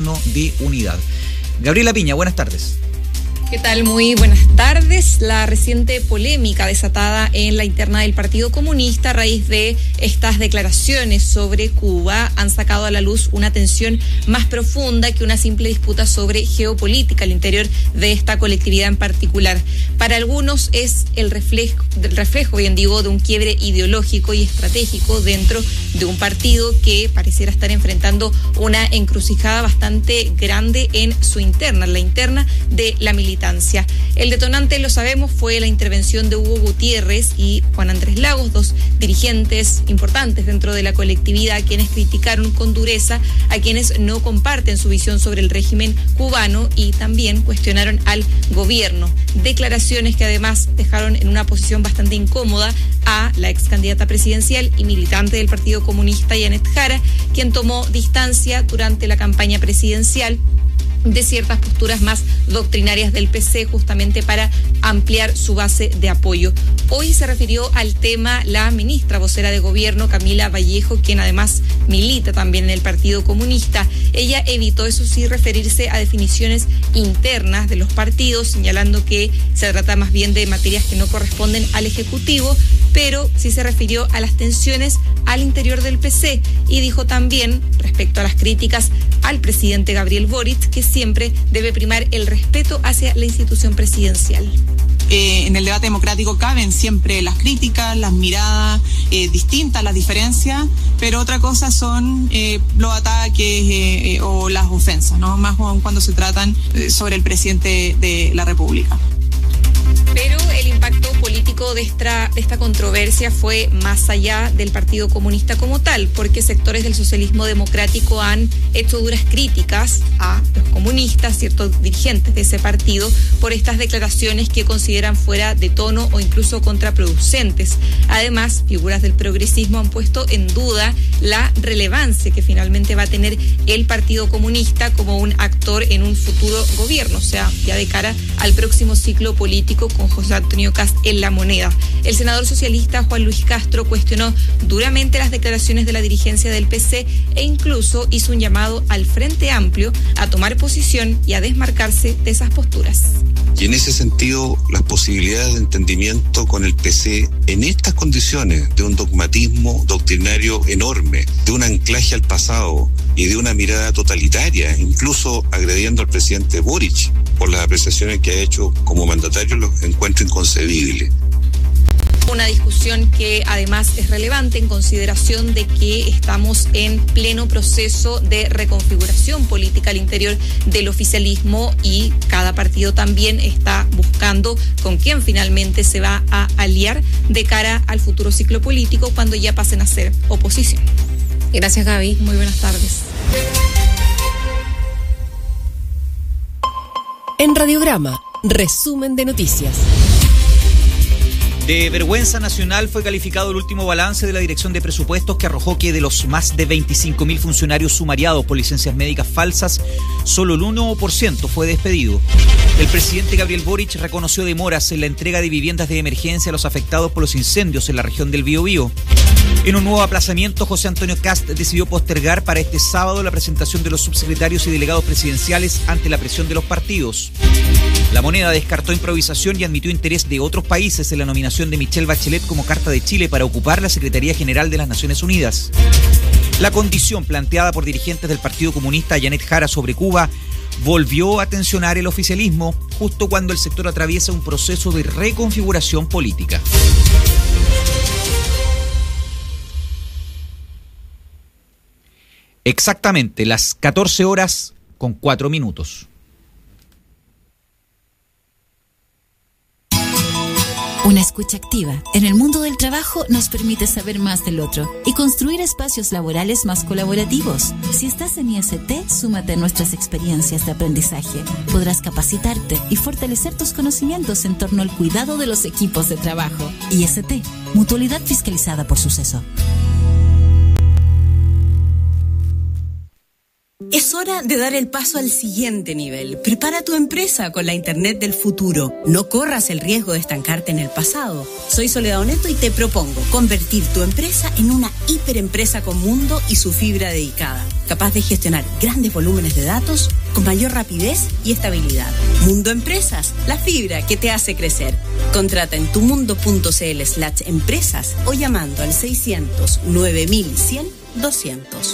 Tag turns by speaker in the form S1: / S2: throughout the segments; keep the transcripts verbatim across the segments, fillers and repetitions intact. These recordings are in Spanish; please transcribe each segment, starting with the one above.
S1: Gobierno de Unidad. Gabriela Piña, buenas tardes.
S2: ¿Qué tal? Muy buenas tardes. La reciente polémica desatada en la interna del Partido Comunista a raíz de estas declaraciones sobre Cuba han sacado a la luz una tensión más profunda que una simple disputa sobre geopolítica al interior de esta colectividad en particular. Para algunos es el reflejo, el reflejo, bien digo, de un quiebre ideológico y estratégico dentro de un partido que pareciera estar enfrentando una encrucijada bastante grande en su interna, la interna de la militancia. El detonante, lo sabemos, fue la intervención de Hugo Gutiérrez y Juan Andrés Lagos, dos dirigentes importantes dentro de la colectividad, quienes criticaron con dureza a quienes no comparten su visión sobre el régimen cubano y también cuestionaron al gobierno. Declaraciones que además dejaron en una posición bastante incómoda a la ex candidata presidencial y militante del Partido Comunista, Janet Jara, quien tomó distancia durante la campaña presidencial de ciertas posturas más doctrinarias del P C, justamente para ampliar su base de apoyo. Hoy se refirió al tema la ministra vocera de Gobierno, Camila Vallejo, quien además milita también en el Partido Comunista. Ella evitó, eso sí, referirse a definiciones internas de los partidos, señalando que se trata más bien de materias que no corresponden al Ejecutivo, pero sí se refirió a las tensiones al interior del P C y dijo también, respecto a las críticas al presidente Gabriel Boric, que siempre debe primar el respeto hacia la institución presidencial.
S3: Eh, en el debate democrático caben siempre las críticas, las miradas eh, distintas, las diferencias, pero otra cosa son eh, los ataques eh, eh, o las ofensas, ¿no? Más cuando se tratan eh, sobre el presidente de la República.
S2: Pero el impacto político de esta, de esta controversia fue más allá del Partido Comunista como tal, porque sectores del socialismo democrático han hecho duras críticas a los comunistas, ciertos dirigentes de ese partido, por estas declaraciones que consideran fuera de tono o incluso contraproducentes. Además, figuras del progresismo han puesto en duda la relevancia que finalmente va a tener el Partido Comunista como un actor en un futuro gobierno, o sea, ya de cara al próximo ciclo político con José Antonio Kast en la moneda. El senador socialista Juan Luis Castro cuestionó duramente las declaraciones de la dirigencia del P C e incluso hizo un llamado al Frente Amplio a tomar posición y a desmarcarse de esas posturas.
S4: Y en ese sentido, las posibilidades de entendimiento con el P C en estas condiciones de un dogmatismo doctrinario enorme, de un anclaje al pasado y de una mirada totalitaria, incluso agrediendo al presidente Boric por las apreciaciones que ha hecho como mandatario, los encuentro inconcebible.
S2: Una discusión que además es relevante en consideración de que estamos en pleno proceso de reconfiguración política al interior del oficialismo y cada partido también está buscando con quién finalmente se va a aliar de cara al futuro ciclo político cuando ya pasen a ser oposición.
S5: Gracias, Gaby.
S2: Muy buenas tardes.
S5: En Radiograma, resumen de noticias.
S1: De vergüenza nacional fue calificado el último balance de la Dirección de Presupuestos, que arrojó que de los más de veinticinco mil funcionarios sumariados por licencias médicas falsas, solo el uno por ciento fue despedido. El presidente Gabriel Boric reconoció demoras en la entrega de viviendas de emergencia a los afectados por los incendios en la región del Biobío. En un nuevo aplazamiento, José Antonio Kast decidió postergar para este sábado la presentación de los subsecretarios y delegados presidenciales ante la presión de los partidos. La Moneda descartó improvisación y admitió interés de otros países en la nominación de Michelle Bachelet como Carta de Chile para ocupar la Secretaría General de las Naciones Unidas. La condición planteada por dirigentes del Partido Comunista, Janet Jara, sobre Cuba volvió a tensionar el oficialismo justo cuando el sector atraviesa un proceso de reconfiguración política. Exactamente las catorce horas con cuatro minutos.
S6: Una escucha activa en el mundo del trabajo nos permite saber más del otro y construir espacios laborales más colaborativos. Si estás en I S T, súmate a nuestras experiencias de aprendizaje. Podrás capacitarte y fortalecer tus conocimientos en torno al cuidado de los equipos de trabajo. I S T, Mutualidad fiscalizada por Suceso.
S7: Es hora de dar el paso al siguiente nivel. Prepara tu empresa con la Internet del futuro. No corras el riesgo de estancarte en el pasado. Soy Soledad Oneto y te propongo convertir tu empresa en una hiperempresa con mundo y su fibra dedicada, capaz de gestionar grandes volúmenes de datos con mayor rapidez y estabilidad. Mundo Empresas, la fibra que te hace crecer. Contrata en tumundo.cl slash empresas o llamando al seiscientos nueve mil cien doscientos.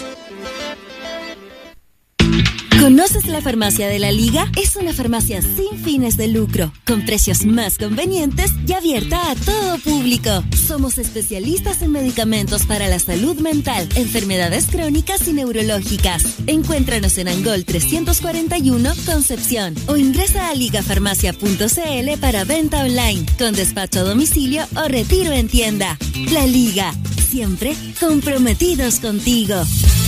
S8: ¿Conoces la Farmacia de la Liga? Es una farmacia sin fines de lucro, con precios más convenientes y abierta a todo público. Somos especialistas en medicamentos para la salud mental, enfermedades crónicas y neurológicas. Encuéntranos en Angol trescientos cuarenta y uno, Concepción, o ingresa a ligafarmacia punto cl para venta online, con despacho a domicilio o retiro en tienda. La Liga, siempre comprometidos contigo.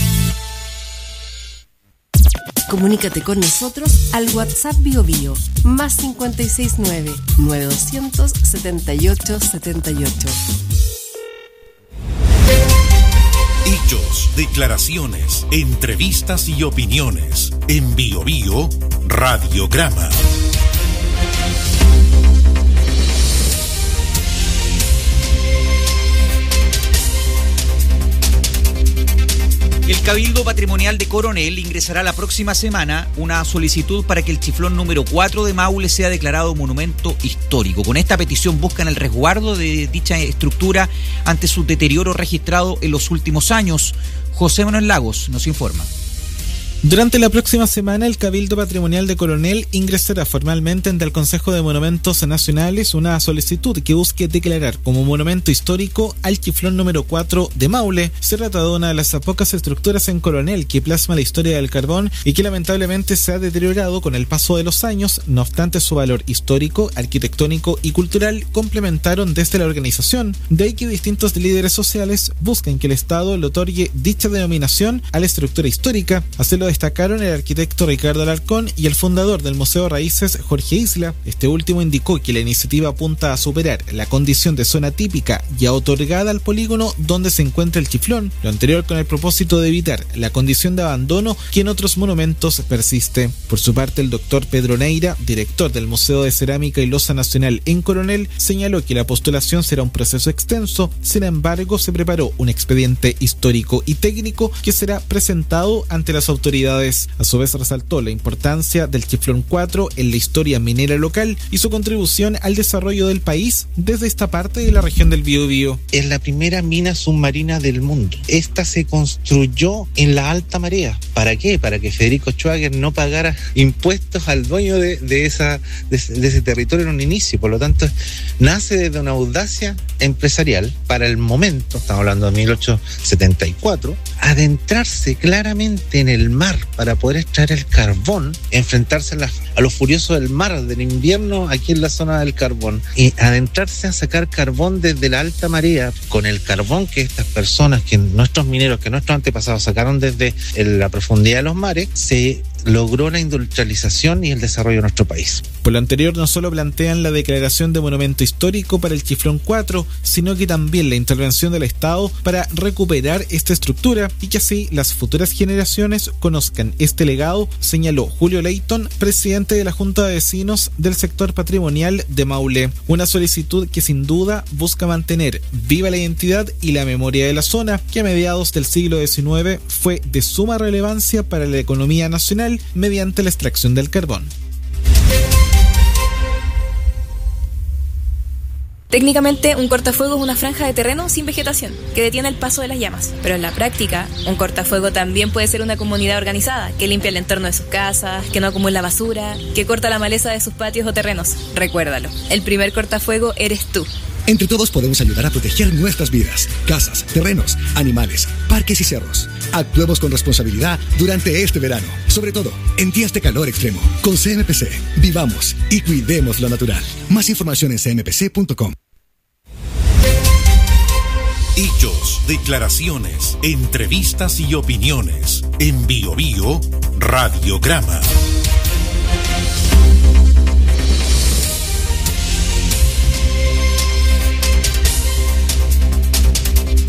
S5: Comunícate con nosotros al WhatsApp Bio Bio, más cinco seis nueve, nueve dos cero cero, siete ocho siete ocho.
S9: Hechos, declaraciones, entrevistas y opiniones. En Bio Bio, Radiograma.
S1: El Cabildo Patrimonial de Coronel ingresará la próxima semana una solicitud para que el chiflón número cuatro de Maule sea declarado monumento histórico. Con esta petición buscan el resguardo de dicha estructura ante su deterioro registrado en los últimos años. José Manuel Lagos nos informa.
S10: Durante la próxima semana, el Cabildo Patrimonial de Coronel ingresará formalmente ante el Consejo de Monumentos Nacionales una solicitud que busque declarar como monumento histórico al chiflón número cuatro de Maule. Se trata de una de las pocas estructuras en Coronel que plasma la historia del carbón y que lamentablemente se ha deteriorado con el paso de los años. No obstante, su valor histórico, arquitectónico y cultural complementaron desde la organización. De ahí que distintos líderes sociales buscan que el Estado le otorgue dicha denominación a la estructura histórica. Así lo destacaron el arquitecto Ricardo Alarcón y el fundador del Museo Raíces, Jorge Isla. Este último indicó que la iniciativa apunta a superar la condición de zona típica ya otorgada al polígono donde se encuentra el chiflón, lo anterior con el propósito de evitar la condición de abandono que en otros monumentos persiste. Por su parte, el doctor Pedro Neira, director del Museo de Cerámica y Loza Nacional en Coronel, señaló que la postulación será un proceso extenso. Sin embargo, se preparó un expediente histórico y técnico que será presentado ante las autoridades. A su vez, resaltó la importancia del chiflón cuatro en la historia minera local y su contribución al desarrollo del país desde esta parte de la región del Biobío.
S11: Es la primera mina submarina del mundo. Esta se construyó en la alta marea. ¿Para qué? Para que Federico Schwager no pagara impuestos al dueño de, de, esa, de, de ese territorio en un inicio. Por lo tanto, nace desde una audacia empresarial para el momento, estamos hablando de mil ochocientos setenta y cuatro, adentrarse claramente en el mar para poder extraer el carbón, enfrentarse a, la, a los furiosos del mar del invierno aquí en la zona del carbón y adentrarse a sacar carbón desde la alta marea con el carbón que estas personas, que nuestros mineros, que nuestros antepasados sacaron desde la profundidad de los mares, se logró la industrialización y el desarrollo de nuestro país.
S10: Por lo anterior, no solo plantean la declaración de monumento histórico para el chiflón cuatro, sino que también la intervención del Estado para recuperar esta estructura y que así las futuras generaciones conozcan este legado, señaló Julio Leighton, presidente de la Junta de Vecinos del sector patrimonial de Maule. Una solicitud que sin duda busca mantener viva la identidad y la memoria de la zona, que a mediados del siglo diecinueve fue de suma relevancia para la economía nacional mediante la extracción del carbón.
S12: Técnicamente, un cortafuego es una franja de terreno sin vegetación que detiene el paso de las llamas. Pero en la práctica, un cortafuego también puede ser una comunidad organizada que limpia el entorno de sus casas, que no acumula basura, que corta la maleza de sus patios o terrenos. Recuérdalo, el primer cortafuego eres tú.
S13: Entre todos podemos ayudar a proteger nuestras vidas, casas, terrenos, animales, parques y cerros. Actuemos con responsabilidad durante este verano, sobre todo en días de calor extremo. Con C M P C, vivamos y cuidemos lo natural. Más información en c m p c punto com.
S9: Hechos, declaraciones, entrevistas y opiniones. En Bio Bio, Radiograma.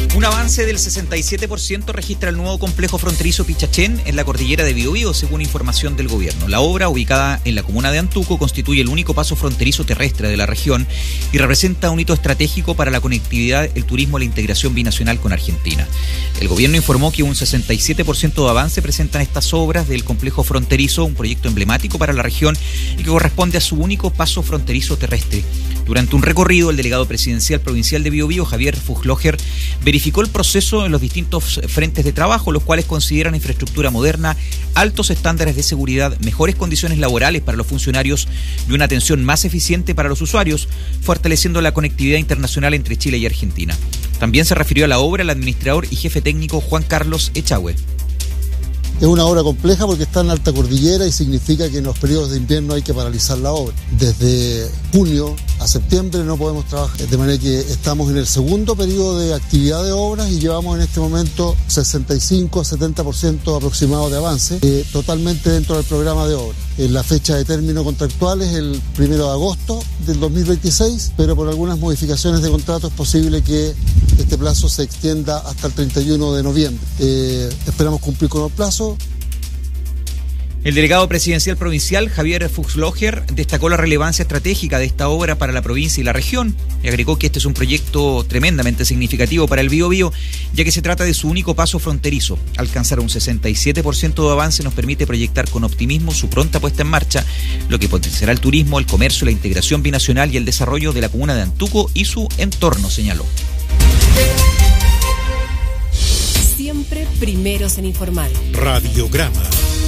S1: Un avance del sesenta y siete por ciento registra el nuevo complejo fronterizo Pichachén en la cordillera de Biobío, según información del gobierno. La obra, ubicada en la comuna de Antuco, constituye el único paso fronterizo terrestre de la región y representa un hito estratégico para la conectividad, el turismo y la integración binacional con Argentina. El gobierno informó que un sesenta y siete por ciento de avance presentan estas obras del complejo fronterizo, un proyecto emblemático para la región y que corresponde a su único paso fronterizo terrestre. Durante un recorrido, el delegado presidencial provincial de Biobío, Javier Fuchslocher, verificó el proceso en los distintos frentes de trabajo, los cuales consideran infraestructura moderna, altos estándares de seguridad, mejores condiciones laborales para los funcionarios y una atención más eficiente para los usuarios, fortaleciendo la conectividad internacional entre Chile y Argentina. También se refirió a la obra el administrador y jefe técnico Juan Carlos Echagüe.
S14: Es una obra compleja porque está en alta cordillera y significa que en los periodos de invierno hay que paralizar la obra. Desde junio a septiembre no podemos trabajar, de manera que estamos en el segundo periodo de actividad de obras y llevamos en este momento sesenta y cinco a setenta por ciento aproximado de avance, eh, totalmente dentro del programa de obra. En la fecha de término contractual es el primero de agosto del dos mil veintiséis, pero por algunas modificaciones de contrato es posible que este plazo se extienda hasta el treinta y uno de noviembre. Eh, esperamos cumplir con el plazo.
S1: El delegado presidencial provincial, Javier Fuchslocher, destacó la relevancia estratégica de esta obra para la provincia y la región y agregó que este es un proyecto tremendamente significativo para el Biobío, ya que se trata de su único paso fronterizo. Alcanzar un sesenta y siete por ciento de avance nos permite proyectar con optimismo su pronta puesta en marcha, lo que potenciará el turismo, el comercio, la integración binacional y el desarrollo de la comuna de Antuco y su entorno, señaló.
S5: Siempre primeros en informar.
S9: Radiograma.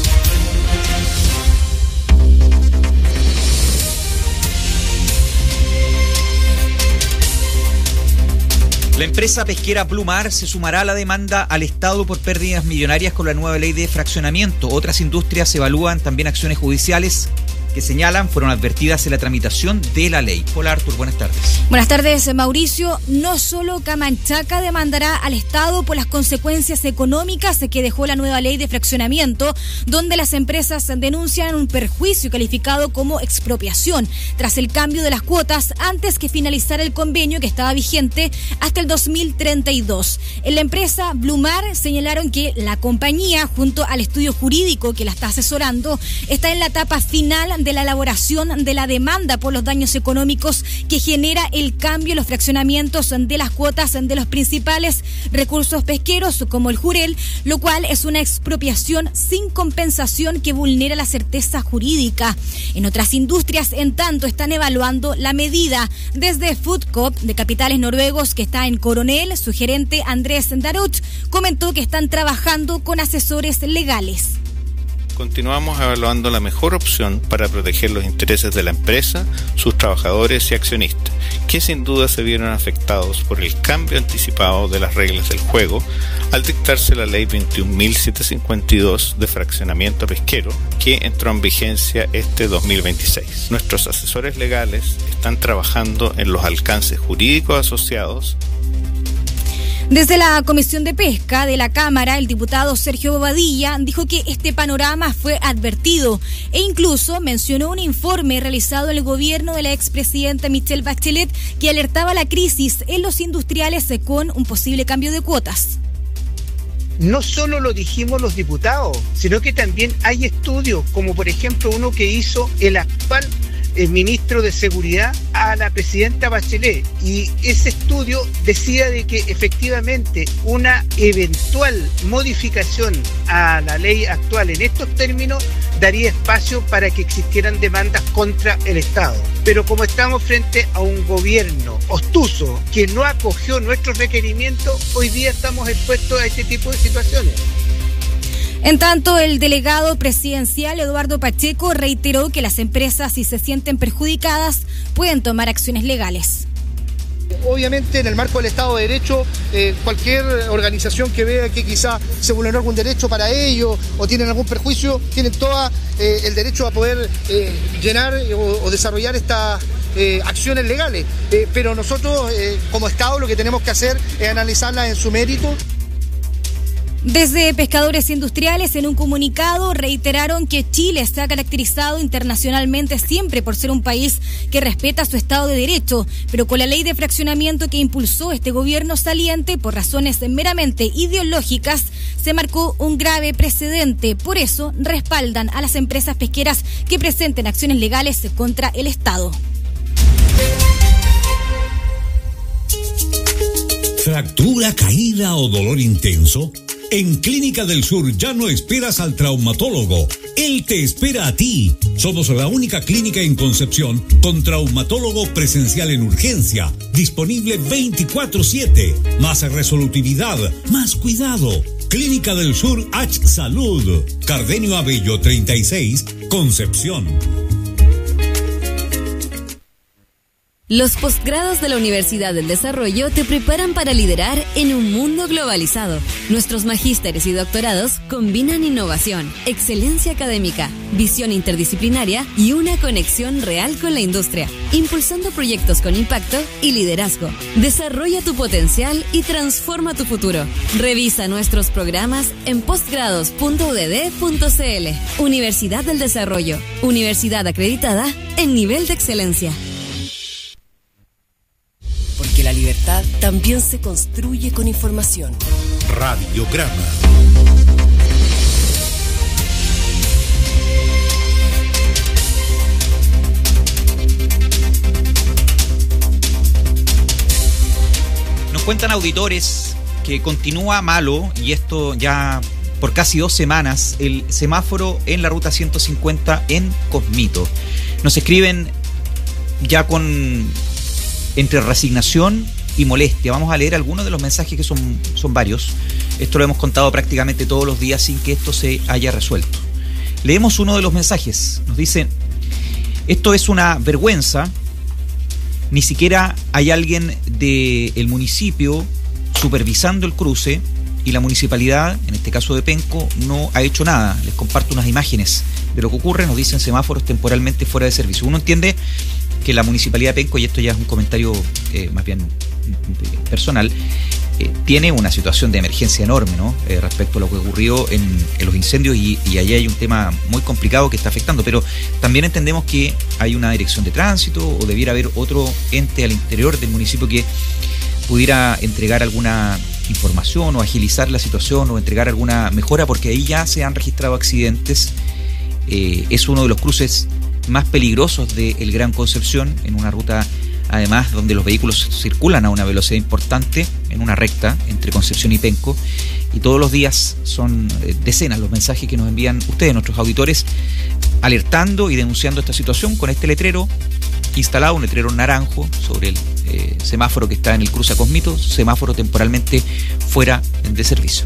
S1: La empresa pesquera Blue Mar se sumará a la demanda al Estado por pérdidas millonarias con la nueva ley de fraccionamiento. Otras industrias evalúan también acciones judiciales que señalan fueron advertidas en la tramitación de la ley. Hola Artur, buenas tardes.
S15: Buenas tardes, Mauricio. No solo Camanchaca demandará al Estado por las consecuencias económicas que dejó la nueva ley de fraccionamiento, donde las empresas denuncian un perjuicio calificado como expropiación tras el cambio de las cuotas antes que finalizara el convenio que estaba vigente hasta el dos mil treinta y dos. En la empresa Blue Mar señalaron que la compañía, junto al estudio jurídico que la está asesorando, está en la etapa final de la elaboración de la demanda por los daños económicos que genera el cambio en los fraccionamientos de las cuotas de los principales recursos pesqueros como el jurel, lo cual es una expropiación sin compensación que vulnera la certeza jurídica. En otras industrias, en tanto, están evaluando la medida. Desde Foodcoop de Capitales Noruegos, que está en Coronel, su gerente Andrés Daruch comentó que están trabajando con asesores legales.
S16: Continuamos evaluando la mejor opción para proteger los intereses de la empresa, sus trabajadores y accionistas, que sin duda se vieron afectados por el cambio anticipado de las reglas del juego al dictarse la ley veintiún mil setecientos cincuenta y dos de fraccionamiento pesquero, que entró en vigencia este dos mil veintiséis. Nuestros asesores legales están trabajando en los alcances jurídicos asociados.
S15: Desde la Comisión de Pesca de la Cámara, el diputado Sergio Bobadilla dijo que este panorama fue advertido e incluso mencionó un informe realizado en el gobierno de la expresidenta Michelle Bachelet que alertaba la crisis en los industriales con un posible cambio de cuotas.
S17: No solo lo dijimos los diputados, sino que también hay estudios, como por ejemplo uno que hizo el actual el ministro de Seguridad a la presidenta Bachelet, y ese estudio decía de que efectivamente una eventual modificación a la ley actual en estos términos daría espacio para que existieran demandas contra el Estado. Pero como estamos frente a un gobierno obtuso que no acogió nuestros requerimientos, hoy día estamos expuestos a este tipo de situaciones.
S15: En tanto, el delegado presidencial Eduardo Pacheco reiteró que las empresas, si se sienten perjudicadas, pueden tomar acciones legales.
S18: Obviamente, en el marco del Estado de Derecho, eh, cualquier organización que vea que quizá se vulneró algún derecho para ellos o tienen algún perjuicio, tienen todo eh, el derecho a poder eh, llenar o, o desarrollar estas eh, acciones legales. Eh, pero nosotros, eh, como Estado, lo que tenemos que hacer es analizarlas en su mérito.
S15: Desde Pescadores Industriales, en un comunicado, reiteraron que Chile se ha caracterizado internacionalmente siempre por ser un país que respeta su Estado de Derecho, pero con la ley de fraccionamiento que impulsó este gobierno saliente por razones meramente ideológicas, se marcó un grave precedente. Por eso, respaldan a las empresas pesqueras que presenten acciones legales contra el Estado.
S19: ¿Fractura, caída o dolor intenso? En Clínica del Sur ya no esperas al traumatólogo, él te espera a ti. Somos la única clínica en Concepción con traumatólogo presencial en urgencia, disponible veinticuatro siete. Más resolutividad, más cuidado. Clínica del Sur H Salud, Cardenio Abello treinta y seis, Concepción.
S8: Los posgrados de la Universidad del Desarrollo te preparan para liderar en un mundo globalizado. Nuestros magísteres y doctorados combinan innovación, excelencia académica, visión interdisciplinaria y una conexión real con la industria, impulsando proyectos con impacto y liderazgo. Desarrolla tu potencial y transforma tu futuro. Revisa nuestros programas en postgrados punto u d d punto c l. Universidad del Desarrollo, universidad acreditada en nivel de excelencia.
S5: Porque la libertad también se construye con información.
S9: Radiograma.
S1: Nos cuentan auditores que continúa malo, y esto ya por casi dos semanas, el semáforo en la ruta ciento cincuenta en Cosmito. Nos escriben ya con entre resignación y molestia. Vamos a leer algunos de los mensajes, que son, son varios. Esto lo hemos contado prácticamente todos los días sin que esto se haya resuelto. Leemos uno de los mensajes. Nos dice: esto es una vergüenza. Ni siquiera hay alguien del municipio supervisando el cruce, y la municipalidad, en este caso de Penco, no ha hecho nada. Les comparto unas imágenes de lo que ocurre. Nos dicen semáforos temporalmente fuera de servicio. Uno entiende que la municipalidad de Penco, y esto ya es un comentario eh, más bien personal, eh, tiene una situación de emergencia enorme, ¿no? Eh, respecto a lo que ocurrió en, en los incendios, y, y allá hay un tema muy complicado que está afectando, pero también entendemos que hay una dirección de tránsito, o debiera haber otro ente al interior del municipio que pudiera entregar alguna información o agilizar la situación o entregar alguna mejora, porque ahí ya se han registrado accidentes. Eh, es uno de los cruces más peligrosos de el Gran Concepción, en una ruta además donde los vehículos circulan a una velocidad importante, en una recta entre Concepción y Penco, y todos los días son decenas los mensajes que nos envían ustedes, nuestros auditores, alertando y denunciando esta situación con este letrero instalado, un letrero naranjo sobre el eh, semáforo que está en el cruce a Cosmito, semáforo temporalmente fuera de servicio.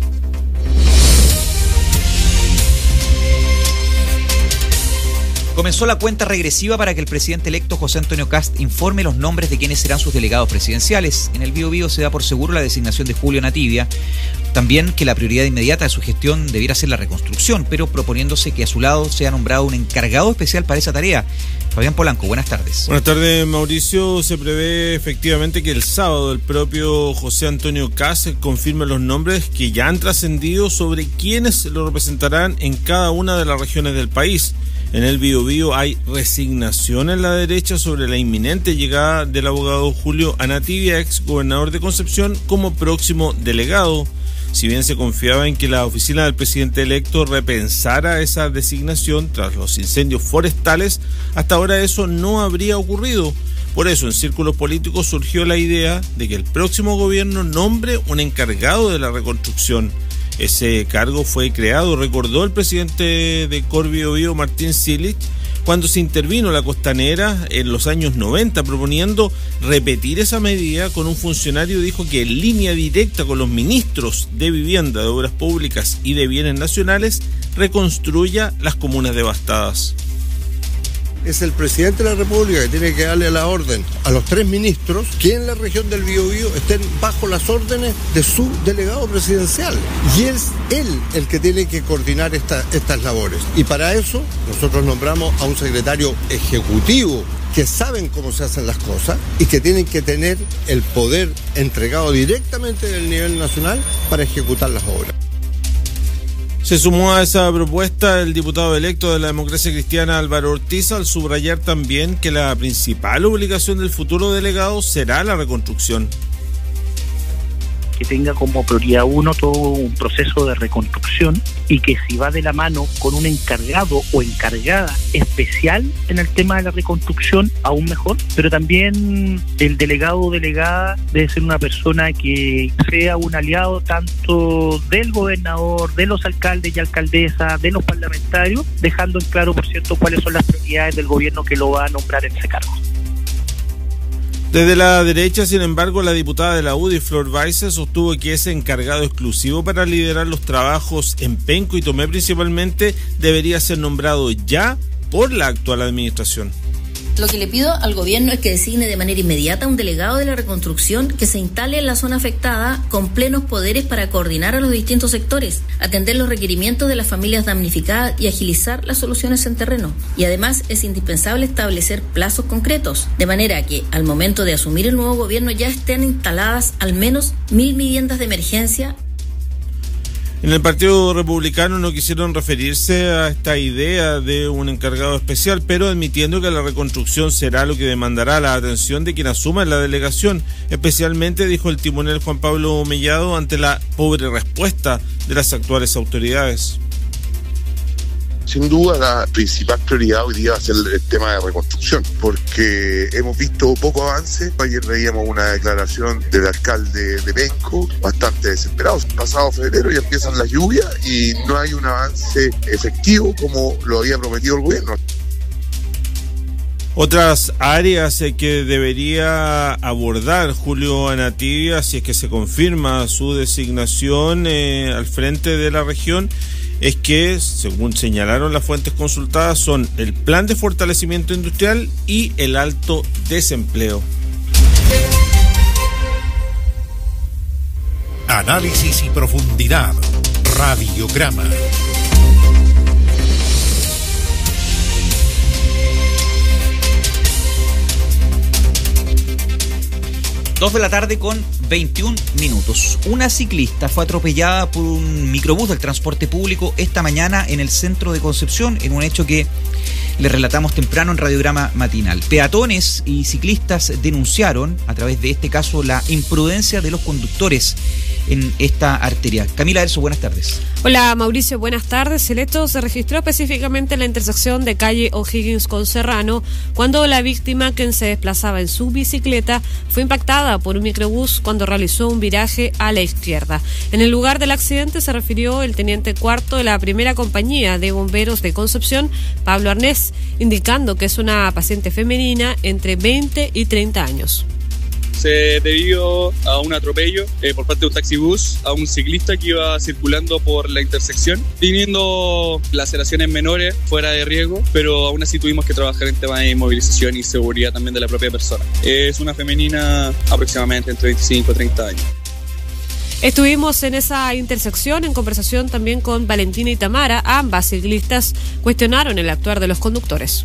S1: Comenzó la cuenta regresiva para que el presidente electo José Antonio Kast informe los nombres de quienes serán sus delegados presidenciales. En el Biobío se da por seguro la designación de Julio Nativia. También que la prioridad inmediata de su gestión debiera ser la reconstrucción, pero proponiéndose que a su lado sea nombrado un encargado especial para esa tarea. Fabián Polanco, buenas tardes.
S20: Buenas tardes, Mauricio. Se prevé efectivamente que el sábado el propio José Antonio Kast confirme los nombres que ya han trascendido sobre quienes lo representarán en cada una de las regiones del país. En el Biobío hay resignación en la derecha sobre la inminente llegada del abogado Julio Nativia, ex gobernador de Concepción, como próximo delegado. Si bien se confiaba en que la oficina del presidente electo repensara esa designación tras los incendios forestales, hasta ahora eso no habría ocurrido. Por eso, en círculos políticos surgió la idea de que el próximo gobierno nombre un encargado de la reconstrucción. Ese cargo fue creado, recordó el presidente de Corbiobío, Martín Silich, cuando se intervino la costanera en los años noventa, proponiendo repetir esa medida con un funcionario, dijo que en línea directa con los ministros de Vivienda, de Obras Públicas y de Bienes Nacionales, reconstruya las comunas devastadas.
S21: Es el presidente de la República que tiene que darle la orden a los tres ministros que en la región del Biobío estén bajo las órdenes de su delegado presidencial. Y es él el que tiene que coordinar esta, estas labores. Y para eso nosotros nombramos a un secretario ejecutivo que saben cómo se hacen las cosas y que tienen que tener el poder entregado directamente del nivel nacional para ejecutar las obras.
S20: Se sumó a esa propuesta el diputado electo de la Democracia Cristiana Álvaro Ortiz al subrayar también que la principal obligación del futuro delegado será la reconstrucción.
S3: Que tenga como prioridad uno todo un proceso de reconstrucción y que si va de la mano con un encargado o encargada especial en el tema de la reconstrucción, aún mejor, pero también el delegado o delegada debe ser una persona que sea un aliado tanto del gobernador, de los alcaldes y alcaldesas, de los parlamentarios, dejando en claro, por cierto, cuáles son las prioridades del gobierno que lo va a nombrar en ese cargo.
S20: Desde la derecha, sin embargo, la diputada de la U D I, Flor Baize, sostuvo que ese encargado exclusivo para liderar los trabajos en Penco y Tomé principalmente debería ser nombrado ya por la actual administración.
S22: Lo que le pido al gobierno es que designe de manera inmediata un delegado de la reconstrucción que se instale en la zona afectada con plenos poderes para coordinar a los distintos sectores, atender los requerimientos de las familias damnificadas y agilizar las soluciones en terreno. Y además es indispensable establecer plazos concretos, de manera que al momento de asumir el nuevo gobierno ya estén instaladas al menos mil viviendas de emergencia.
S20: En el Partido Republicano no quisieron referirse a esta idea de un encargado especial, pero admitiendo que la reconstrucción será lo que demandará la atención de quien asuma la delegación, especialmente, dijo el timonel Juan Pablo Mellado, ante la pobre respuesta de las actuales autoridades.
S23: Sin duda la principal prioridad hoy día va a ser el tema de reconstrucción, porque hemos visto poco avance. Ayer veíamos una declaración del alcalde de Penco bastante desesperado. Pasado febrero ya empiezan las lluvias y no hay un avance efectivo como lo había prometido el gobierno.
S20: Otras áreas que debería abordar Julio Anativia, si es que se confirma su designación eh, al frente de la región, es que, según señalaron las fuentes consultadas, son el plan de fortalecimiento industrial y el alto desempleo.
S9: Análisis y profundidad. Radiograma.
S1: Dos de la tarde con veintiún minutos. Una ciclista fue atropellada por un microbús del transporte público esta mañana en el centro de Concepción, en un hecho que le relatamos temprano en Radiograma Matinal. Peatones y ciclistas denunciaron, a través de este caso, la imprudencia de los conductores en esta arteria. Camila Elso, buenas tardes.
S24: Hola Mauricio, buenas tardes. El hecho se registró específicamente en la intersección de calle O'Higgins con Serrano, cuando la víctima, quien se desplazaba en su bicicleta, fue impactada por un microbús cuando realizó un viraje a la izquierda. En el lugar del accidente se refirió el teniente cuarto de la primera compañía de bomberos de Concepción, Pablo Arnés, indicando que es una paciente femenina entre veinte y treinta años.
S25: Se debió a un atropello eh, por parte de un taxibús a un ciclista que iba circulando por la intersección, teniendo laceraciones menores fuera de riesgo, pero aún así tuvimos que trabajar en temas de inmovilización y seguridad también de la propia persona. Es una femenina aproximadamente entre veinticinco y treinta años.
S24: Estuvimos en esa intersección en conversación también con Valentina y Tamara. Ambas ciclistas cuestionaron el actuar de los conductores.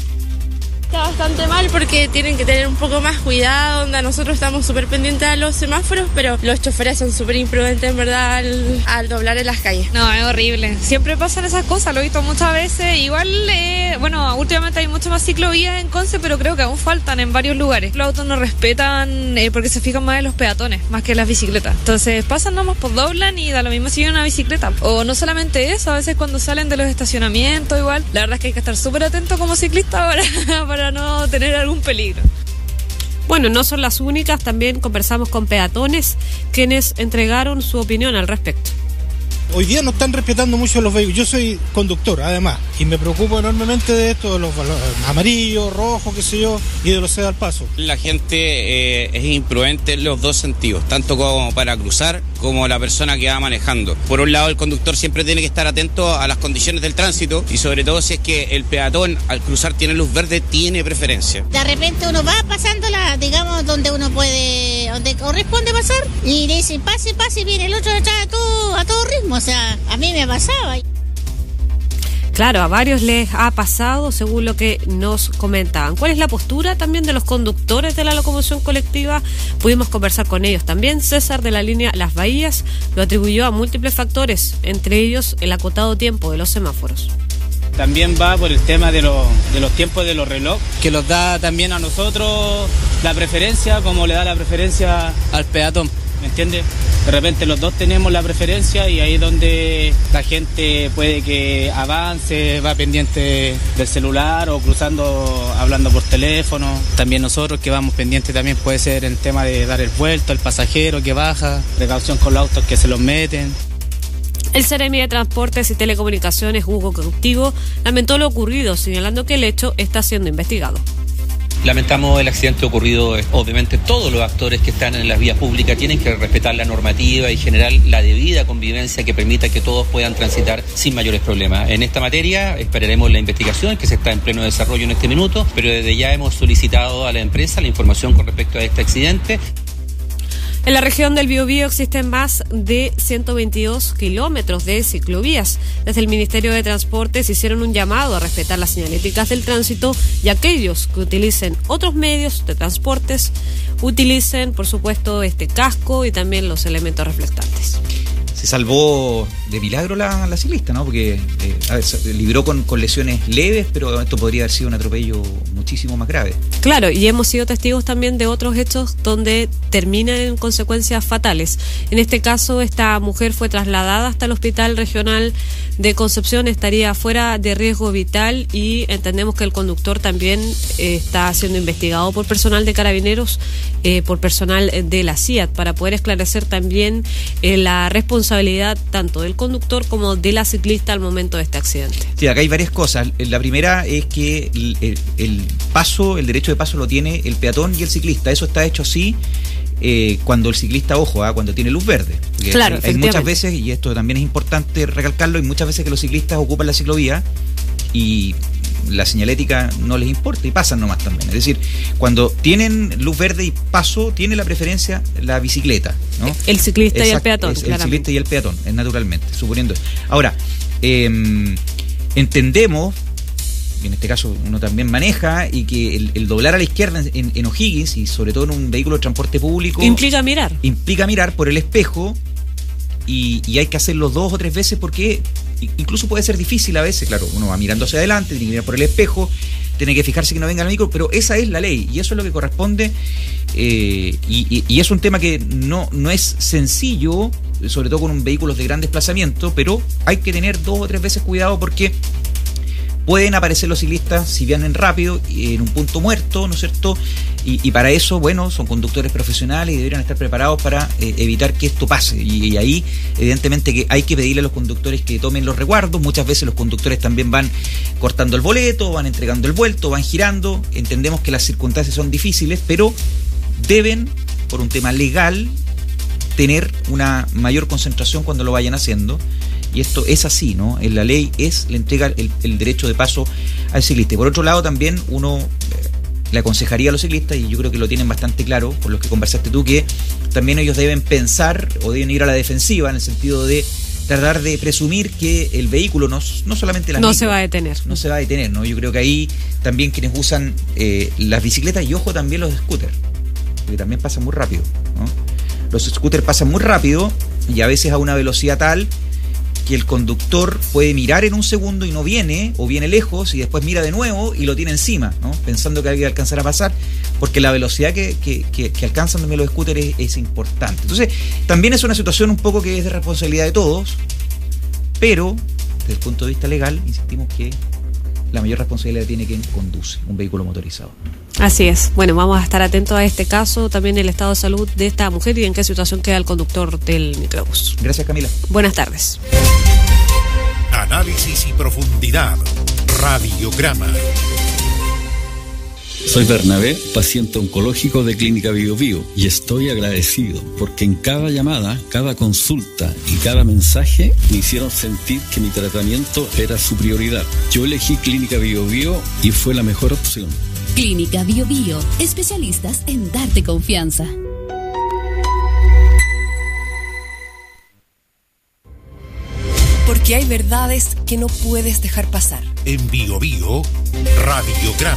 S26: Está bastante mal porque tienen que tener un poco más cuidado, onda, nosotros estamos súper pendientes de los semáforos, pero los choferes son súper imprudentes en verdad al, al doblar en las calles.
S27: No, es horrible, siempre pasan esas cosas, lo he visto muchas veces, igual, eh, bueno, últimamente hay mucho más ciclovías en Conce, pero creo que aún faltan en varios lugares. Los autos no respetan eh, porque se fijan más en los peatones, más que en las bicicletas, entonces pasan nomás, pues doblan y da lo mismo si viene una bicicleta. O no solamente eso, a veces cuando salen de los estacionamientos igual, la verdad es que hay que estar súper atento como ciclista ahora para para no tener algún peligro.
S24: Bueno, no son las únicas, también conversamos con peatones quienes entregaron su opinión al respecto.
S28: Hoy día no están respetando mucho los vehículos. Yo soy conductor, además, y me preocupo enormemente de esto, de los, los amarillos, rojos, qué sé yo, y de los ceda al paso.
S29: La gente eh, es imprudente en los dos sentidos, tanto como para cruzar como la persona que va manejando. Por un lado, el conductor siempre tiene que estar atento a las condiciones del tránsito y sobre todo si es que el peatón al cruzar tiene luz verde, tiene preferencia.
S30: De repente uno va pasándola, digamos, donde uno puede, donde corresponde pasar, y le dicen pase, pase, y viene el otro detrás a todo, a todo ritmo. O sea, a mí me pasaba.
S24: Claro, a varios les ha pasado, según lo que nos comentaban. ¿Cuál es la postura también de los conductores de la locomoción colectiva? Pudimos conversar con ellos también. César, de la línea Las Bahías, lo atribuyó a múltiples factores, entre ellos el acotado tiempo de los semáforos.
S2: También va por el tema de los, de los tiempos de los relojes, que los da también a nosotros la preferencia, como le da la preferencia al peatón, ¿me entiendes? De repente los dos tenemos la preferencia y ahí es donde la gente puede que avance, va pendiente del celular o cruzando, hablando por teléfono. También nosotros que vamos pendientes también puede ser el tema de dar el vuelto, el pasajero que baja, precaución con los autos que se los meten.
S24: El Seremi de Transportes y Telecomunicaciones, Hugo Cautivo, lamentó lo ocurrido, señalando que el hecho está siendo investigado.
S4: Lamentamos el accidente ocurrido. Obviamente todos los actores que están en las vías públicas tienen que respetar la normativa y generar la debida convivencia que permita que todos puedan transitar sin mayores problemas. En esta materia esperaremos la investigación que se está en pleno desarrollo en este minuto, pero desde ya hemos solicitado a la empresa la información con respecto a este accidente.
S24: En la región del Biobío existen más de ciento veintidós kilómetros de ciclovías. Desde el Ministerio de Transportes hicieron un llamado a respetar las señaléticas del tránsito y aquellos que utilicen otros medios de transportes utilicen, por supuesto, este casco y también los elementos reflectantes.
S1: Se salvó de milagro la, la ciclista, ¿no? Porque eh, a ver, se libró con, con lesiones leves, pero esto podría haber sido un atropello muchísimo más grave.
S24: Claro, y hemos sido testigos también de otros hechos donde terminan en consecuencias fatales. En este caso, esta mujer fue trasladada hasta el Hospital Regional de Concepción, estaría fuera de riesgo vital y entendemos que el conductor también eh, está siendo investigado por personal de Carabineros, eh, por personal de la C I A T, para poder esclarecer también eh, la responsabilidad tanto del conductor como de la ciclista al momento de este accidente.
S1: Sí, acá hay varias cosas. La primera es que el, el, el paso, el derecho de paso lo tiene el peatón y el ciclista. Eso está hecho así eh, cuando el ciclista, ojo, ¿eh? cuando tiene luz verde. Porque
S24: claro,
S1: hay, hay muchas veces, y esto también es importante recalcarlo, hay muchas veces que los ciclistas ocupan la ciclovía y la señalética no les importa y pasan nomás también. Es decir, cuando tienen luz verde y paso, tiene la preferencia la bicicleta, ¿no?
S24: El ciclista Exacto, y el peatón,
S1: es, el ciclista y el peatón, es naturalmente, suponiendo eso. Ahora, eh, entendemos, y en este caso uno también maneja, y que el, el doblar a la izquierda en, en O'Higgins, y sobre todo en un vehículo de transporte público...
S24: Implica mirar.
S1: Implica mirar por el espejo, y, y hay que hacerlo dos o tres veces porque... Incluso puede ser difícil a veces, claro, uno va mirando hacia adelante, tiene que mirar por el espejo, tiene que fijarse que no venga el micro, pero esa es la ley y eso es lo que corresponde eh, y, y, y es un tema que no, no es sencillo, sobre todo con un vehículo de gran desplazamiento, pero hay que tener dos o tres veces cuidado porque pueden aparecer los ciclistas si vienen rápido en un punto muerto, ¿no es cierto? Y, y para eso, bueno, son conductores profesionales y deberían estar preparados para eh, evitar que esto pase. Y, y ahí, evidentemente, que hay que pedirle a los conductores que tomen los resguardos. Muchas veces los conductores también van cortando el boleto, van entregando el vuelto, van girando. Entendemos que las circunstancias son difíciles, pero deben, por un tema legal, tener una mayor concentración cuando lo vayan haciendo. Y esto es así, ¿no? En la ley es, le entrega el, el derecho de paso al ciclista. Y por otro lado también uno eh, le aconsejaría a los ciclistas, y yo creo que lo tienen bastante claro, por lo que conversaste tú, que también ellos deben pensar o deben ir a la defensiva en el sentido de tratar de presumir que el vehículo no, no solamente las
S24: no
S1: micros,
S24: se va a detener.
S1: No se va a detener, ¿no? Yo creo que ahí también quienes usan eh, las bicicletas, y ojo también los scooters, porque también pasan muy rápido, ¿no? Los scooters pasan muy rápido y a veces a una velocidad tal que el conductor puede mirar en un segundo y no viene, o viene lejos y después mira de nuevo y lo tiene encima, ¿no? Pensando que hay que alcanzar a pasar, porque la velocidad que, que, que, que alcanzan también los scooters es, es importante. Entonces, también es una situación un poco que es de responsabilidad de todos, pero desde el punto de vista legal, insistimos que la mayor responsabilidad tiene quien conduce un vehículo motorizado.
S24: Así es. Bueno, vamos a estar atentos a este caso, también el estado de salud de esta mujer y en qué situación queda el conductor del microbús.
S1: Gracias, Camila.
S24: Buenas tardes.
S9: Análisis y profundidad. Radiograma.
S6: Soy Bernabé, paciente oncológico de Clínica Bio Bio, y estoy agradecido porque en cada llamada, cada consulta y cada mensaje me hicieron sentir que mi tratamiento era su prioridad. Yo elegí Clínica Bio Bio y fue la mejor opción.
S8: Clínica Bio Bio, especialistas en darte confianza.
S5: Porque hay verdades que no puedes dejar pasar.
S9: En Bio Bio, Radiograma.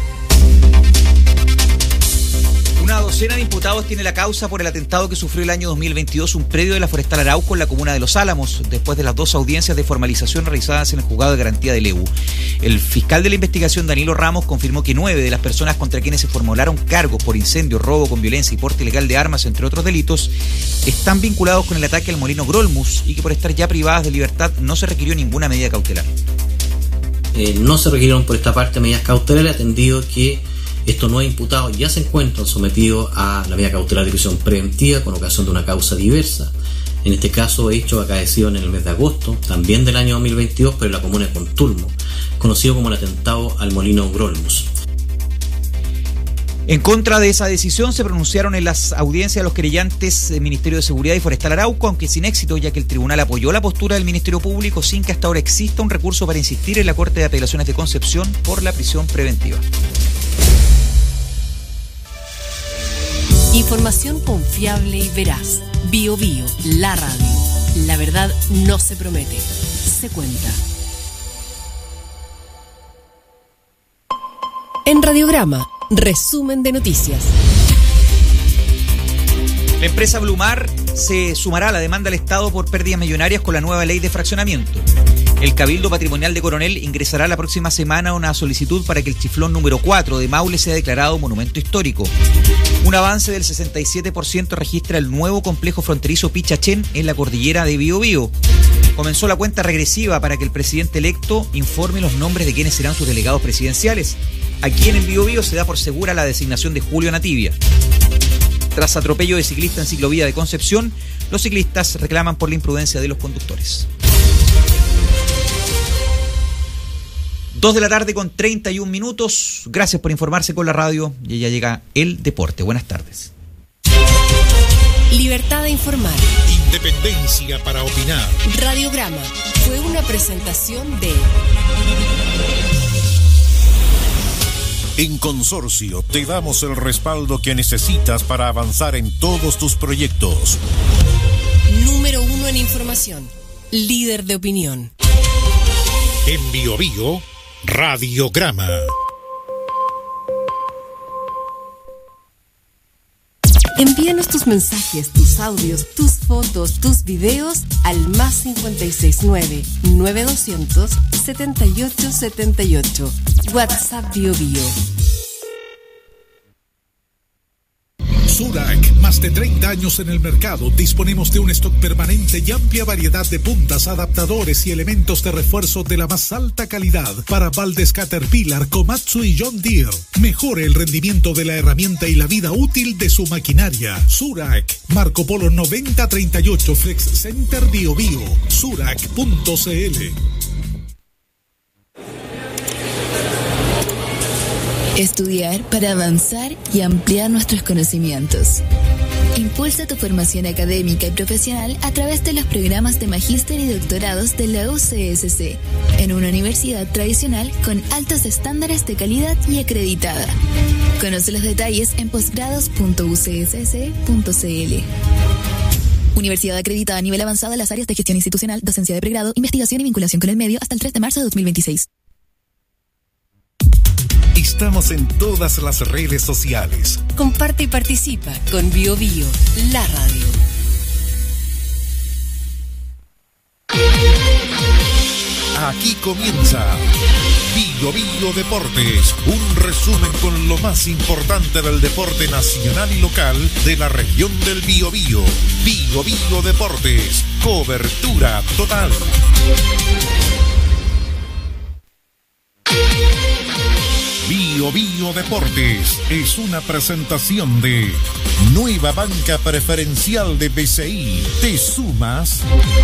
S1: Una docena de imputados tiene la causa por el atentado que sufrió el año dos mil veintidós un predio de la Forestal Arauco en la comuna de Los Álamos, después de las dos audiencias de formalización realizadas en el juzgado de garantía de Lebu. El fiscal de la investigación, Danilo Ramos, confirmó que nueve de las personas contra quienes se formularon cargos por incendio, robo con violencia y porte ilegal de armas, entre otros delitos, están vinculados con el ataque al molino Grolmus y que por estar ya privadas de libertad no se requirió ninguna medida cautelar.
S7: Eh, no se requirieron por esta parte medidas cautelares, atendido que estos nueve imputados ya se encuentran sometidos a la medida cautelar de prisión preventiva con ocasión de una causa diversa. En este caso, hecho acaecido en el mes de agosto, también del año dos mil veintidós, pero en la comuna de Contulmo, conocido como el atentado al molino Grolmus.
S1: En contra de esa decisión se pronunciaron en las audiencias los querellantes del Ministerio de Seguridad y Forestal Arauco, aunque sin éxito, ya que el tribunal apoyó la postura del Ministerio Público sin que hasta ahora exista un recurso para insistir en la Corte de Apelaciones de Concepción por la prisión preventiva.
S5: Información confiable y veraz. Bio Bio, la radio. La verdad no se promete, se cuenta. En Radiograma, resumen de noticias.
S1: La empresa Blumar se sumará a la demanda al Estado por pérdidas millonarias con la nueva ley de fraccionamiento. El Cabildo Patrimonial de Coronel ingresará la próxima semana una solicitud para que el chiflón número cuatro de Maule sea declarado monumento histórico. Un avance del sesenta y siete por ciento registra el nuevo complejo fronterizo Pichachén en la cordillera de Biobío. Comenzó la cuenta regresiva para que el presidente electo informe los nombres de quienes serán sus delegados presidenciales. Aquí en el Biobío se da por segura la designación de Julio Nativia. Tras atropello de ciclista en ciclovía de Concepción, los ciclistas reclaman por la imprudencia de los conductores. Dos de la tarde con treinta y un minutos. Gracias por informarse con la radio. Y ya llega el deporte. Buenas tardes.
S5: Libertad de informar.
S9: Independencia para opinar.
S5: Radiograma fue una presentación de...
S9: En Consorcio te damos el respaldo que necesitas para avanzar en todos tus proyectos.
S5: Número uno en información. Líder de opinión.
S9: En Bio Bio, Radiograma.
S5: Envíanos tus mensajes, tus audios, tus fotos, tus videos al más cincuenta y seis nueve, nueve doscientos, setenta y ocho setenta y ocho. WhatsApp Bio Bio.
S10: Surac, más de treinta años en el mercado, disponemos de un stock permanente y amplia variedad de puntas, adaptadores y elementos de refuerzo de la más alta calidad para baldes Caterpillar, Komatsu y John Deere. Mejore el rendimiento de la herramienta y la vida útil de su maquinaria. Surac, Marco Polo noventa treinta y ocho, Flex Center Bio Bio, surac punto c l.
S11: Estudiar para avanzar y ampliar nuestros conocimientos. Impulsa tu formación académica y profesional a través de los programas de magíster y doctorados de la U C S C, en una universidad tradicional con altos estándares de calidad y acreditada. Conoce los detalles en posgrados punto u c s c punto c l. Universidad acreditada a nivel avanzado en las áreas de gestión institucional, docencia de pregrado, investigación y vinculación con el medio hasta el tres de marzo de dos mil veintiséis.
S9: Estamos en todas las redes sociales.
S5: Comparte y participa con Bio Bio, la radio.
S9: Aquí comienza Bio Bio Deportes, un resumen con lo más importante del deporte nacional y local de la región del Biobío. Bio Bio Deportes, cobertura total. Bio Bio Deportes es una presentación de Nueva Banca Preferencial de B C I. ¿Te sumas?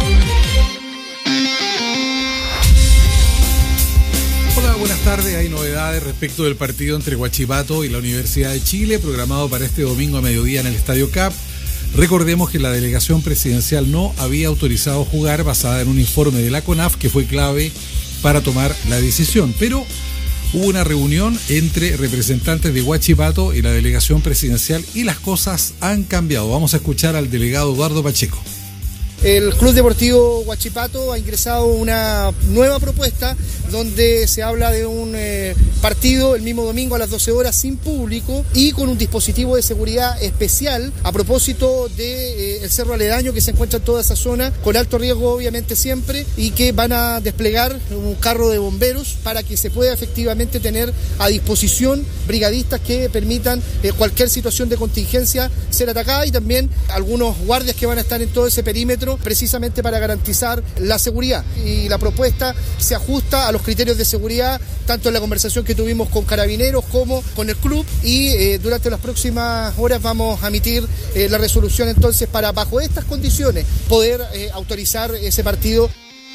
S12: Hola, buenas tardes. Hay novedades respecto del partido entre Huachipato y la Universidad de Chile, programado para este domingo a mediodía en el Estadio C A P. Recordemos que la delegación presidencial no había autorizado jugar basada en un informe de la CONAF que fue clave para tomar la decisión, pero hubo una reunión entre representantes de Huachipato y la delegación presidencial y las cosas han cambiado. Vamos a escuchar al delegado Eduardo Pacheco.
S3: El Club Deportivo Huachipato ha ingresado una nueva propuesta donde se habla de un eh, partido el mismo domingo a las doce horas sin público y con un dispositivo de seguridad especial a propósito del de, eh, cerro aledaño que se encuentra en toda esa zona, con alto riesgo obviamente siempre, y que van a desplegar un carro de bomberos para que se pueda efectivamente tener a disposición brigadistas que permitan eh, cualquier situación de contingencia ser atacada, y también algunos guardias que van a estar en todo ese perímetro precisamente para garantizar la seguridad. Y la propuesta se ajusta a los criterios de seguridad, tanto en la conversación que tuvimos con Carabineros como con el club, y eh, durante las próximas horas vamos a emitir eh, la resolución entonces para, bajo estas condiciones, poder eh, autorizar ese partido.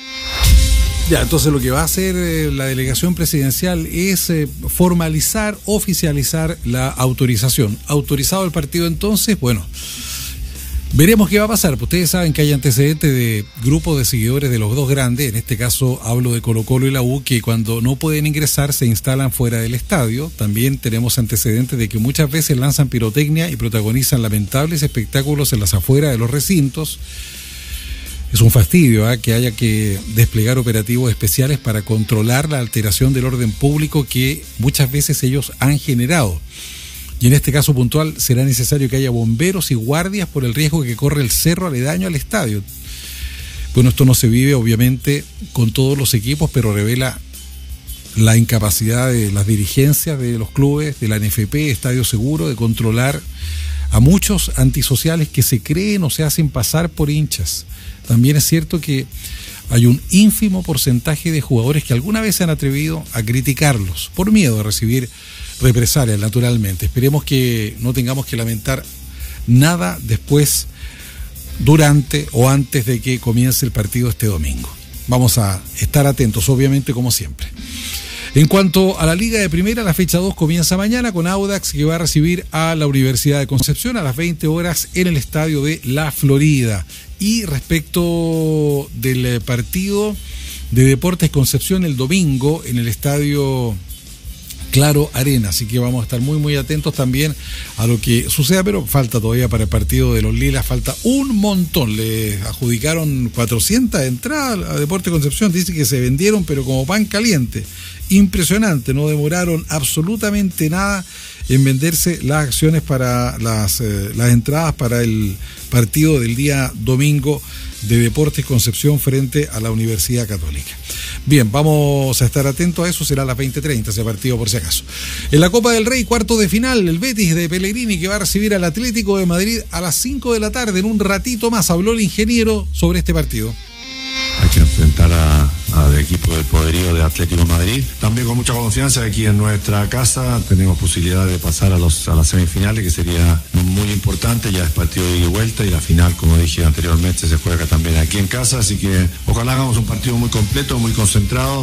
S12: Ya, entonces lo que va a hacer eh, la delegación presidencial es eh, formalizar, oficializar la autorización. Autorizado el partido entonces, bueno, veremos qué va a pasar. Pues ustedes saben que hay antecedentes de grupos de seguidores de los dos grandes, en este caso hablo de Colo-Colo y la U, que cuando no pueden ingresar se instalan fuera del estadio. También tenemos antecedentes de que muchas veces lanzan pirotecnia y protagonizan lamentables espectáculos en las afueras de los recintos. Es un fastidio ¿eh? que haya que desplegar operativos especiales para controlar la alteración del orden público que muchas veces ellos han generado. Y en este caso puntual será necesario que haya bomberos y guardias por el riesgo que corre el cerro aledaño al estadio. Bueno, esto no se vive obviamente con todos los equipos, pero revela la incapacidad de las dirigencias de los clubes, de la N F P, Estadio Seguro, de controlar a muchos antisociales que se creen o se hacen pasar por hinchas. También es cierto que hay un ínfimo porcentaje de jugadores que alguna vez se han atrevido a criticarlos por miedo a recibir represalias, naturalmente. Esperemos que no tengamos que lamentar nada después, durante o antes de que comience el partido este domingo. Vamos a estar atentos, obviamente, como siempre. En cuanto a la Liga de Primera, la fecha dos comienza mañana con Audax, que va a recibir a la Universidad de Concepción a las veinte horas en el estadio de La Florida. Y respecto del partido de Deportes Concepción el domingo en el estadio Claro Arena, así que vamos a estar muy muy atentos también a lo que suceda, pero falta todavía para el partido de los Lilas, falta un montón. Le adjudicaron cuatrocientas entradas a Deportes Concepción, dice que se vendieron pero como pan caliente, impresionante, no demoraron absolutamente nada en venderse las acciones para las, eh, las entradas para el partido del día domingo de Deportes Concepción frente a la Universidad Católica. Bien, vamos a estar atentos a eso, será a las veinte treinta ese partido por si acaso. En la Copa del Rey, cuarto de final, el Betis de Pellegrini que va a recibir al Atlético de Madrid a las cinco de la tarde, en un ratito más. Habló el ingeniero sobre este partido.
S13: Hay que enfrentar a, al equipo del poderío de Atlético de Madrid. También con mucha confianza aquí en nuestra casa. Tenemos posibilidad de pasar a, los, a las semifinales, que sería muy importante. Ya es partido de ida y vuelta, y la final, como dije anteriormente, se juega también aquí en casa. Así que ojalá hagamos un partido muy completo, muy concentrados.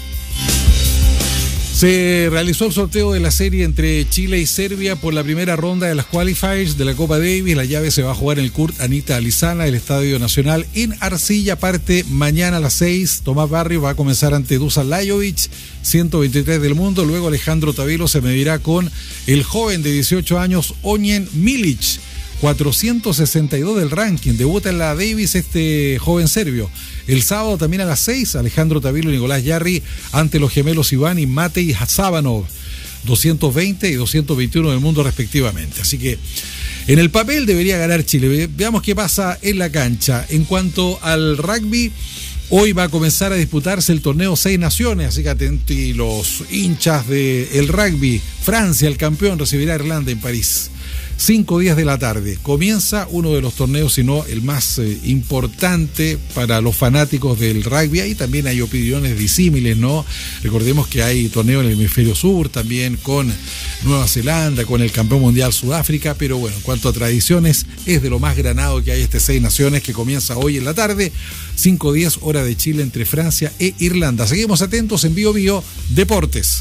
S12: Se realizó el sorteo de la serie entre Chile y Serbia por la primera ronda de las qualifiers de la Copa Davis. La llave se va a jugar en el Kurt Anita Alizana, el Estadio Nacional en Arcilla. Parte mañana a las seis. Tomás Barrio va a comenzar ante Dusan Lajovic, ciento veintitrés del mundo. Luego Alejandro Tavilo se medirá con el joven de dieciocho años, Ognjen Milic, cuatrocientos sesenta y dos del ranking. Debuta en la Davis este joven serbio. El sábado también a las seis, Alejandro Tavilo y Nicolás Yarri ante los gemelos Iván y Matej Sabanov, doscientos veinte y doscientos veintiuno del mundo respectivamente. Así que en el papel debería ganar Chile. Veamos qué pasa en la cancha. En cuanto al rugby, hoy va a comenzar a disputarse el torneo Seis Naciones, así que atentos los hinchas del rugby. Francia, el campeón, recibirá a Irlanda en París. Cinco días de la tarde comienza uno de los torneos, si no el más eh, importante para los fanáticos del rugby. Ahí también hay opiniones disímiles, ¿no? Recordemos que hay torneo en el hemisferio sur, también con Nueva Zelanda, con el campeón mundial Sudáfrica, pero bueno, en cuanto a tradiciones, es de lo más granado que hay este Seis Naciones, que comienza hoy en la tarde, cinco días, hora de Chile, entre Francia e Irlanda. Seguimos atentos en Bio Bio Deportes.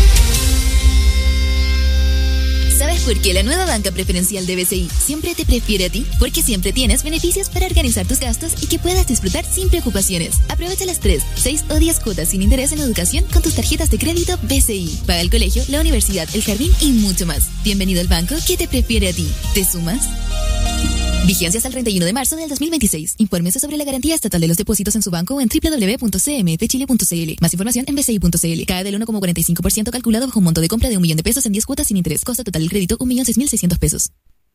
S11: ¿Sabes por qué la nueva banca preferencial de B C I siempre te prefiere a ti? Porque siempre tienes beneficios para organizar tus gastos y que puedas disfrutar sin preocupaciones. Aprovecha las tres, seis o diez cuotas sin interés en educación con tus tarjetas de crédito B C I. Paga el colegio, la universidad, el jardín y mucho más. Bienvenido al banco que te prefiere a ti. ¿Te sumas? Vigencia hasta el treinta y uno de marzo del dos mil veintiséis. Infórmese sobre la garantía estatal de los depósitos en su banco o en doble u doble u doble u punto c m f chile punto c l. Más información en b c i punto c l. Cae del uno coma cuarenta y cinco por ciento calculado bajo un monto de compra de un millón de pesos en diez cuotas sin interés. Costo total del crédito un millón seis mil seiscientos pesos.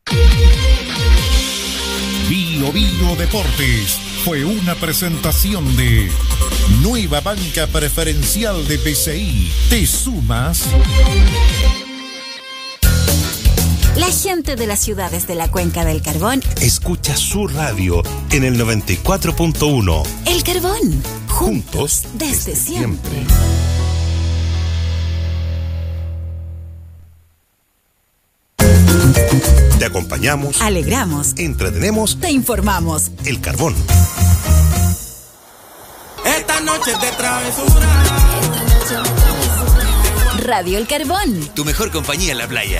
S9: Bio Bio Deportes fue una presentación de Nueva Banca Preferencial de B C I. ¿Te sumas?
S8: La gente de las ciudades de la Cuenca del Carbón
S14: escucha su radio en el noventa y cuatro punto uno.
S8: El Carbón,
S14: juntos
S8: desde, desde siempre. siempre.
S14: Te acompañamos,
S8: alegramos,
S14: entretenemos,
S8: te informamos.
S14: El Carbón.
S15: Esta noche de travesura.
S8: Radio El Carbón.
S14: Tu mejor compañía en la playa.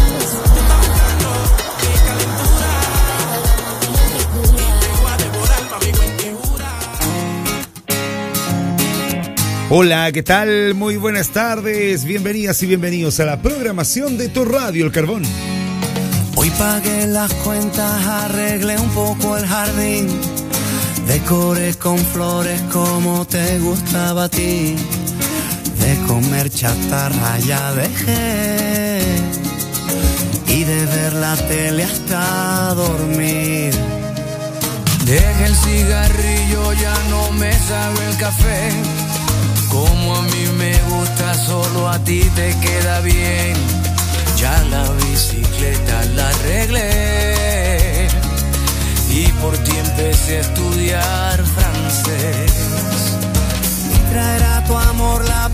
S16: Hola, ¿qué tal? Muy buenas tardes. Bienvenidas y bienvenidos a la programación de tu Radio El Carbón.
S15: Hoy pagué las cuentas, arreglé un poco el jardín, decoré con flores como te gustaba a ti. De comer chatarra ya dejé y de ver la tele hasta dormir. Dejé el cigarrillo, ya no me sabe el café. Como a mí me gusta, solo a ti te queda bien. Ya la bicicleta la arreglé y por ti empecé a estudiar francés. Y traerá tu amor la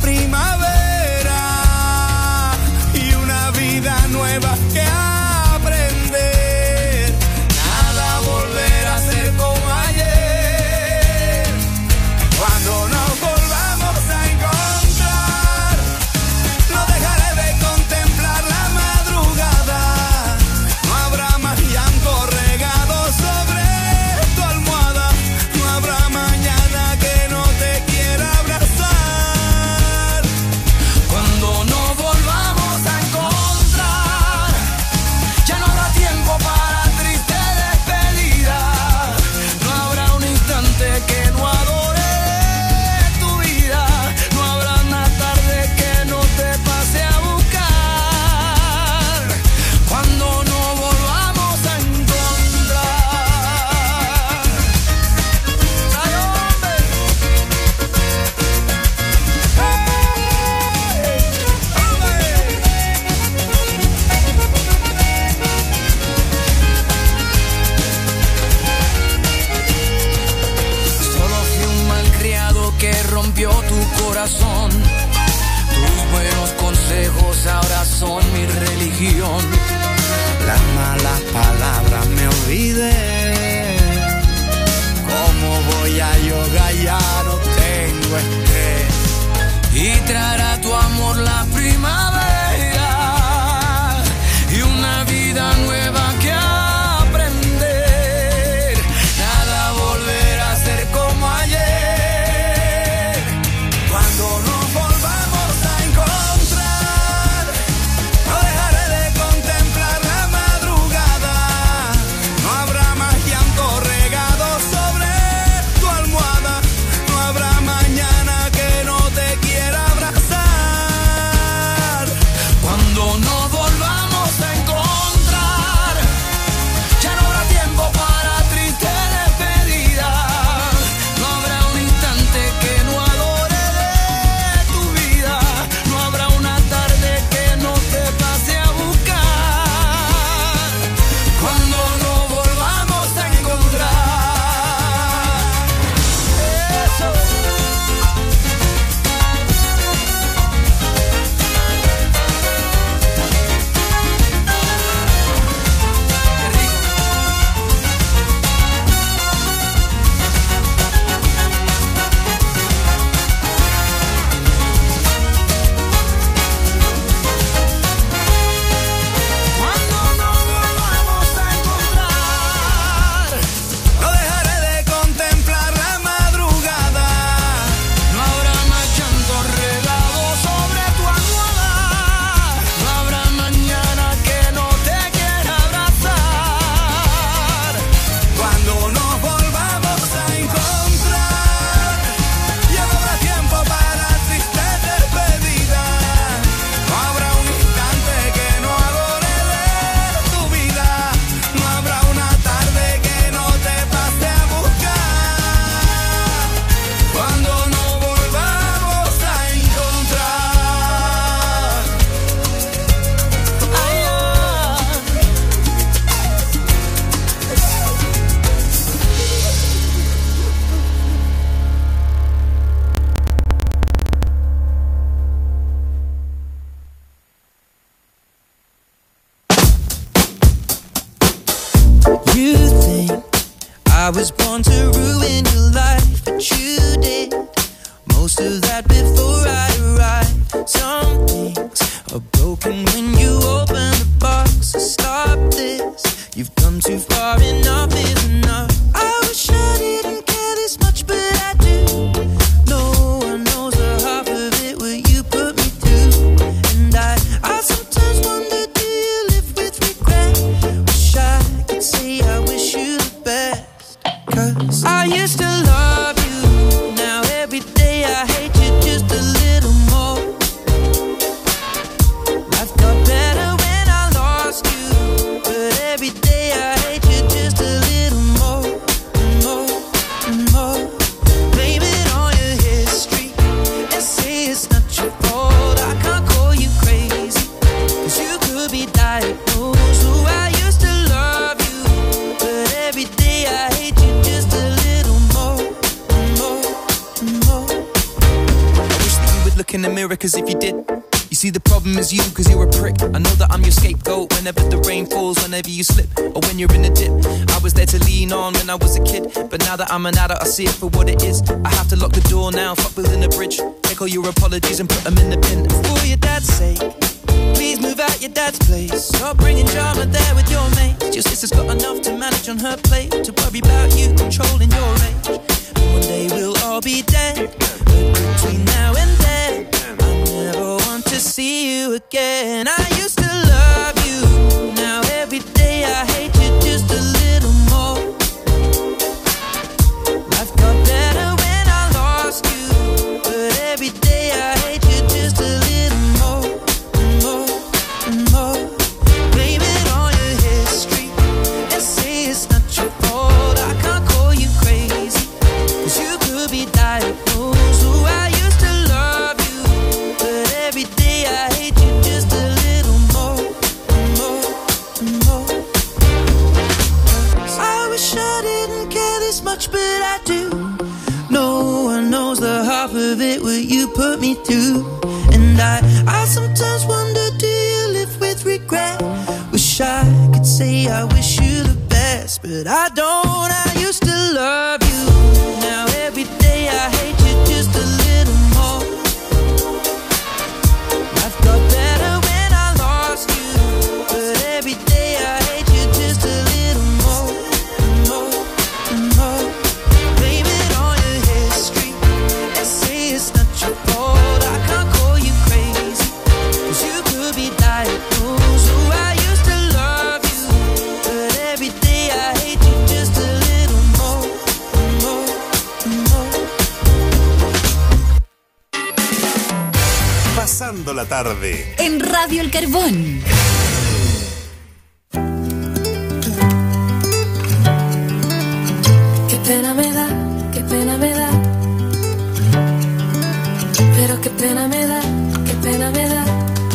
S15: primavera y una vida nueva que aprender. Nada volverá a ser como ayer. Cuando nos volvamos a encontrar, no dejaré de contemplar la madrugada. No habrá más llanto regado sobre tu almohada. No habrá mañana que no te quiera abrazar. Cuando nos volvamos a encontrar, ya no habrá tiempo para triste despedida. No habrá un instante que no adore tu vida. No habrá una tarde que no te pase a buscar. Cuando nos volvamos a encontrar. ¡Ay, hombre! Solo fui un malcriado que rompió tu corazón. Tus buenos consejos ahora son mi religión. Las malas palabras me olvidé. ¿Cómo voy a yoga? Ya no tengo estrés. Y traerá tu amor la primavera y una vida nueva que aprender. Nada volverá a ser como ayer. Cuando nos volvamos a encontrar, You think I was born to ruin your life, but you did most of that before I arrived. Some things are broken when you open the box. So stop this, you've come too far, enough is enough. I wish I didn't care this much, but I do. No one knows the half of it, what you put me through. And I, I sometimes wonder, do you live with regret? Wish I could say I wish you the best. Cause I used to love you, now every day I hate you just a little more. Life got better when I lost you, but every day I hate you just a little more, more, more. Blame it on your history and say it's not your fault. I can't call you crazy, cause you could be diagnosed. Who I used to love you, but every day I hate you just a little more, more, more. I wish that you would look in the mirror, cause if you did, you see the problem is you, cause you're a prick. I know that I'm your scapegoat whenever the rain falls, whenever you slip, or when you're in a dip. I was there to lean on when I was a kid, but now that I'm an adult I see it for what it is. I have to lock the door now, fuck building a bridge. Take all your apologies and put them in the bin. And for your dad's sake, please move out your dad's place. Stop bringing drama there with your mates. Your sister's got enough to manage on her plate, to worry about you controlling your age. And one day we'll all be dead, but between now and then I never want to see you again. I used to love you, now every day I hate you just a little more. Life got better when I lost you, but every day I hate you just a little more, more, more. Blame it on your history and say it's not your fault. I can't call you crazy, cause you could be diagnosed. Who I used to love you, but every day I hate you just a little more, more, more. I wish I didn't care this much, but I do. No one knows the half of it, what you put me through. And I, I sometimes wonder, do you live with regret? Wish I could say I wish you the best, but I don't. I used to love you, now every day I hate you just a little more. Life got better when I lost you, but every day I hate you just a little more, more, more. Blame it on your history and say it's not your fault. I can't call you crazy, cause you could be diagnosed. Who I used to love you, but every day I hate you just a little more, more, more.
S14: Pasando la tarde
S11: En Radio El Carbón.
S17: Qué pena me da, qué pena me da. Pero qué pena me da, qué pena me da.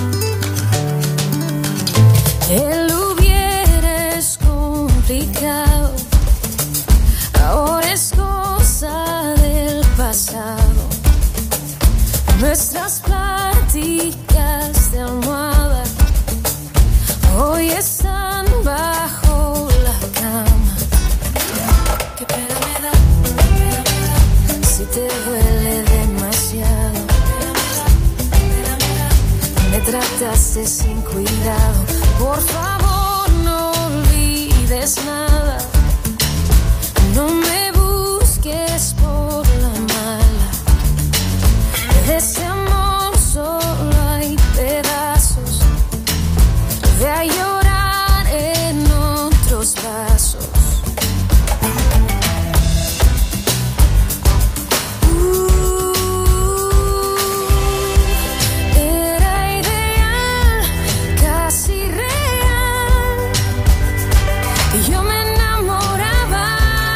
S17: El hubiera es complicado, ahora es cosa del pasado. Nuestras pláticas de almohada hoy están bajo la cama. Qué pena me da, qué pena me da, si te duele demasiado. Pena me da, pena me da, me trataste sin cuidado. Por favor no olvides nada, no me busques por la mala. De ese amor solo hay pedazos, ve a llorar en otros brazos. Yo me enamoraba,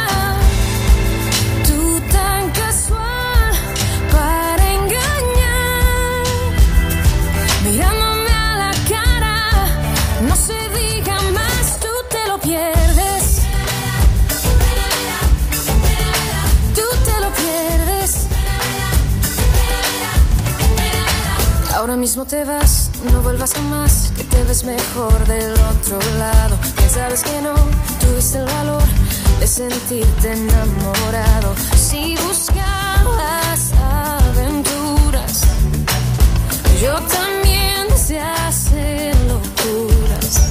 S17: tú tan casual para engañar, mirándome a la cara, no sé mismo te vas, no vuelvas jamás, que te ves mejor del otro lado. Bien sabes que no tuviste el valor de sentirte enamorado. Si buscabas aventuras, yo también sé hacer locuras.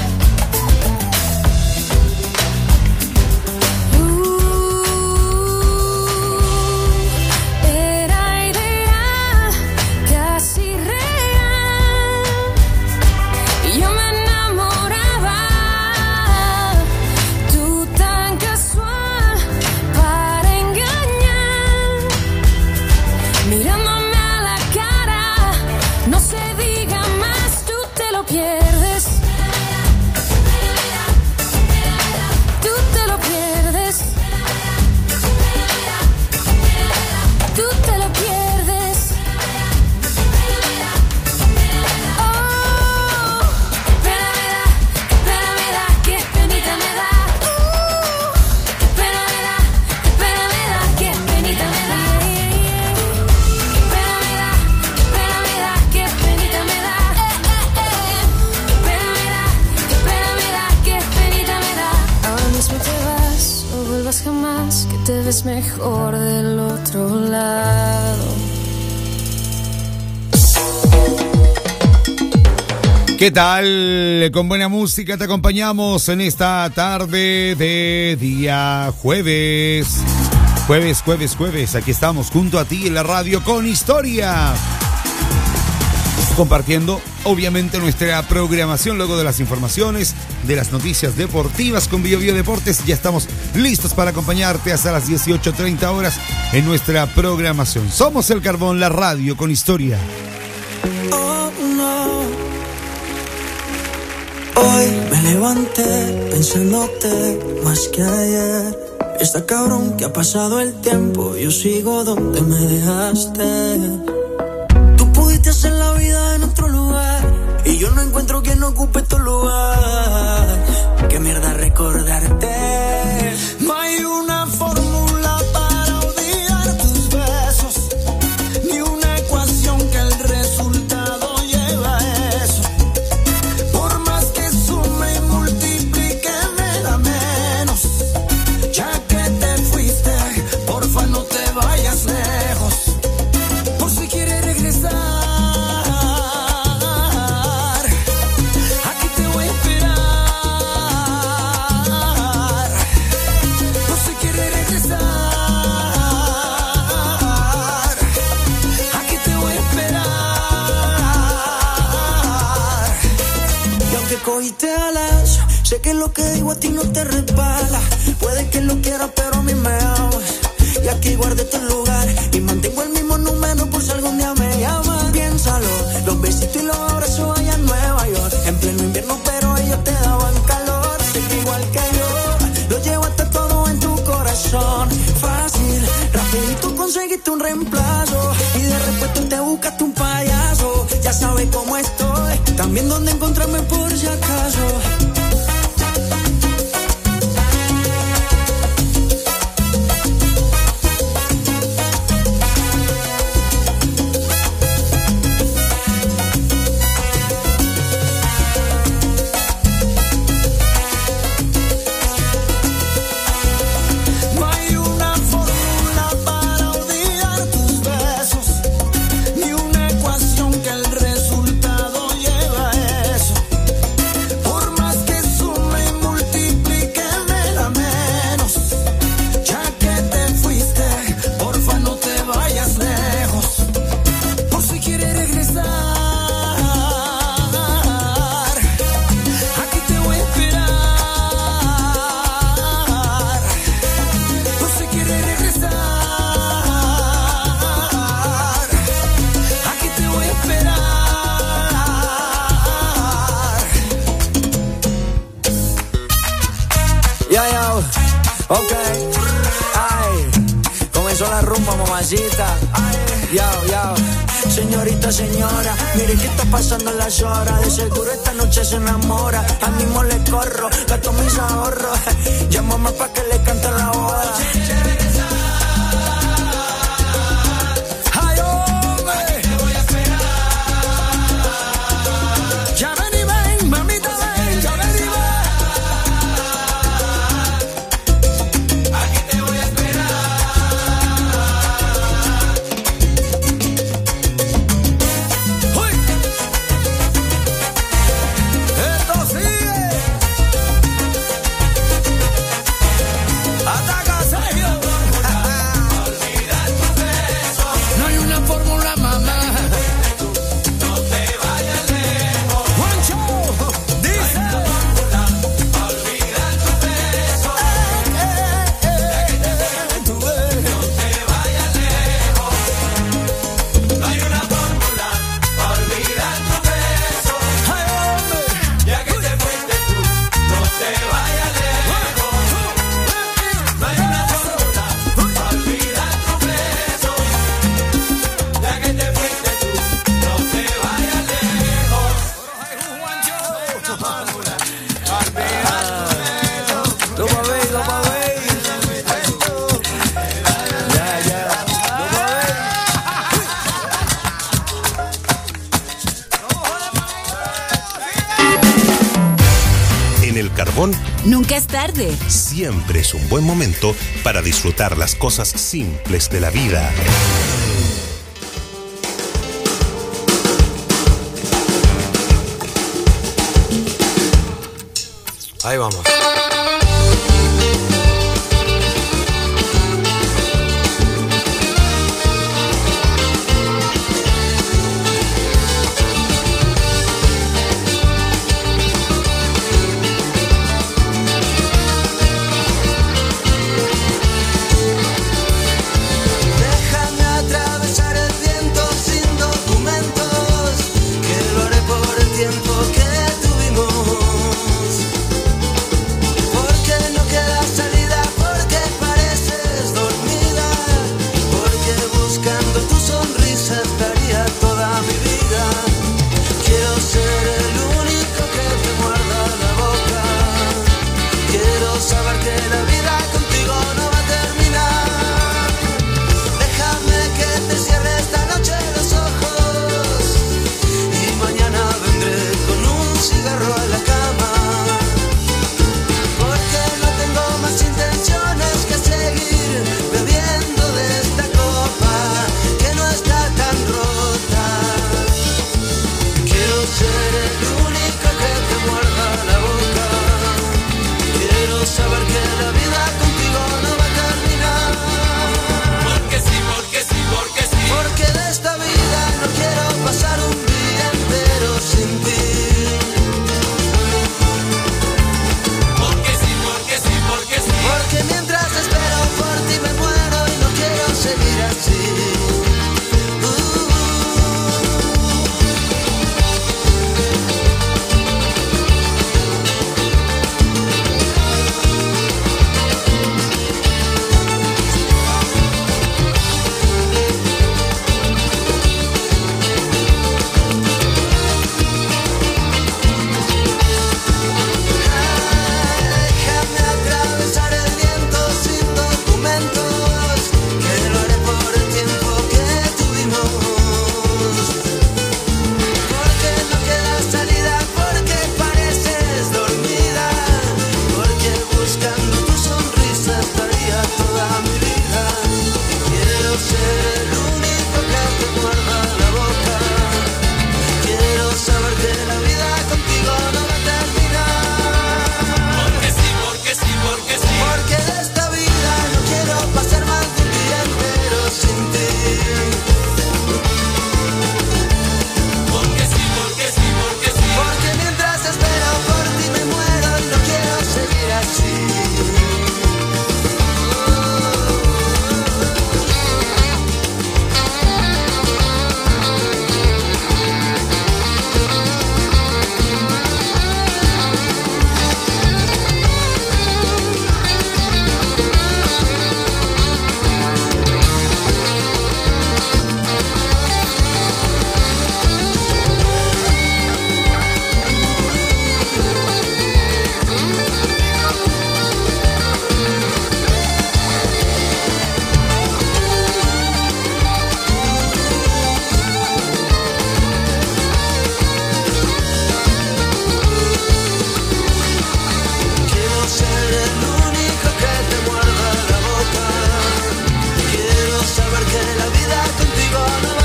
S17: Jamás, que te ves mejor del otro lado.
S16: ¿Qué tal? Con buena música te acompañamos en esta tarde de día jueves. Jueves, jueves, jueves. Aquí estamos junto a ti en la radio con historia. Compartiendo, obviamente, nuestra programación luego de las informaciones, de las noticias deportivas con Bio Bio Deportes. Ya estamos listos para acompañarte hasta las dieciocho treinta horas en nuestra programación. Somos El Carbón, la radio con historia.
S18: Oh, no. Hoy me levanté pensándote más que ayer. Está cabrón que ha pasado el tiempo, yo sigo donde me dejaste. Pudiste hacer la vida en otro lugar y yo no encuentro quien ocupe tu lugar. Qué mierda recordarte. No hay una fórmula para olvidar tus besos, ni una ecuación que el resultado lleva a eso. Por más que sume y multiplique me da menos. Ya que te fuiste, porfa no te vayas lejos. Por si quieres regresar, aquí te voy a esperar. Por si quieres regresar, aquí te voy a esperar. Y aunque cogiste alas, sé que lo que digo a ti no te resbala. Puede que lo quieras, pero a mí me amas. Y aquí guardé tu lugar y mantengo el mismo número por si algún día me llaman. Piénsalo, los besitos y los abrazos allá en Nueva York. En pleno invierno, pero ellos te daban calor. Sé que igual que yo, lo llevaste todo en tu corazón. Fácil, rapidito conseguiste un reemplazo y de repente te buscaste un payaso. Ya sabes cómo estoy, también dónde encontrarme por si acaso. Ok, ay, comenzó la rumba, mamacita. Yao, yao, señorita, señora, mire que está pasando las horas. De seguro esta noche se enamora. Al mismo le corro, gasto mis ahorros. Llámame pa' que le cante la boda. Ay, hombre, te voy a esperar.
S14: En el carbón,
S8: nunca es tarde.
S14: Siempre es un buen momento para disfrutar las cosas simples de la vida.
S19: Ahí vamos.
S18: Ser el único que